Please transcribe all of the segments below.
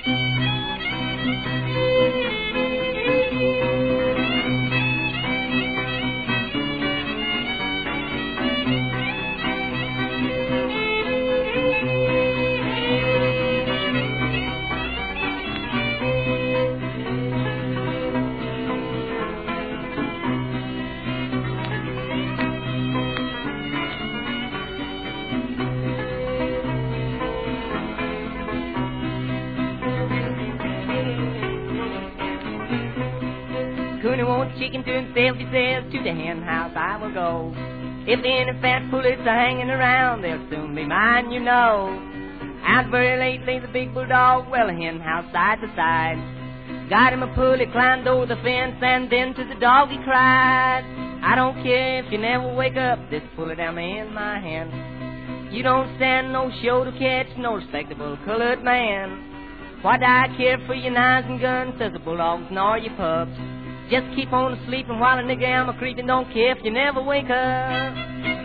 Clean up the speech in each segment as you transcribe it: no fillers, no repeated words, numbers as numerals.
Cooney wants chicken to himself, he says, to the hen house I will go. If any fat pullets are hanging around, they'll soon be mine, you know. Out very late lay the big bulldog, well, a hen house side to side. Got him a pulley, climbed over the fence, and then to the dog he cried, I don't care if you never wake up, this pullet I'm in my hand. You don't stand no show to catch no respectable colored man. Why do I care for your knives and guns, says the bulldogs nor your pups? Just keep on sleeping while a nigga am a creeping, don't care if you never wake up.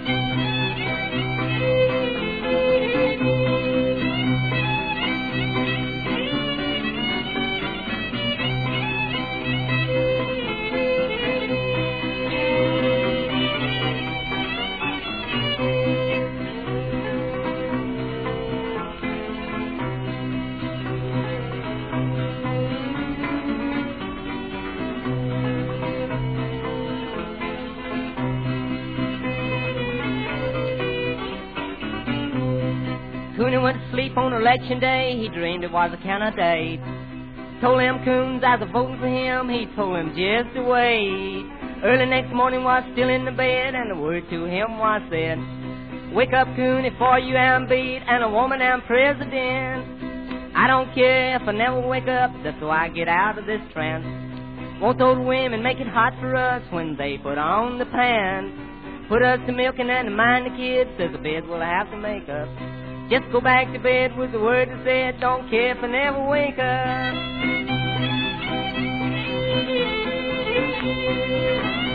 Cooney went to sleep on election day, he dreamed it was a candidate. Told them coons I was voting for him, he told them just to wait. Early next morning was still in the bed, and the word to him was said, wake up, Cooney, for you am beat, and a woman am president. I don't care if I never wake up, just so I get out of this trance. Won't those women make it hot for us when they put on the pants? Put us to milking and to mind the kids, says the bed will have to make up. Just go back to bed with the word that said, don't care if I never wake up.